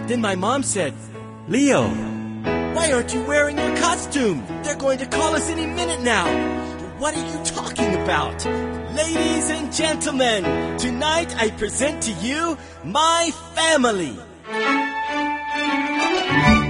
Then my mom said, "Leo, why aren't you wearing your costume? They're going to call us any minute now." "What are you talking about?" "Ladies and gentlemen, tonight I present to you my family."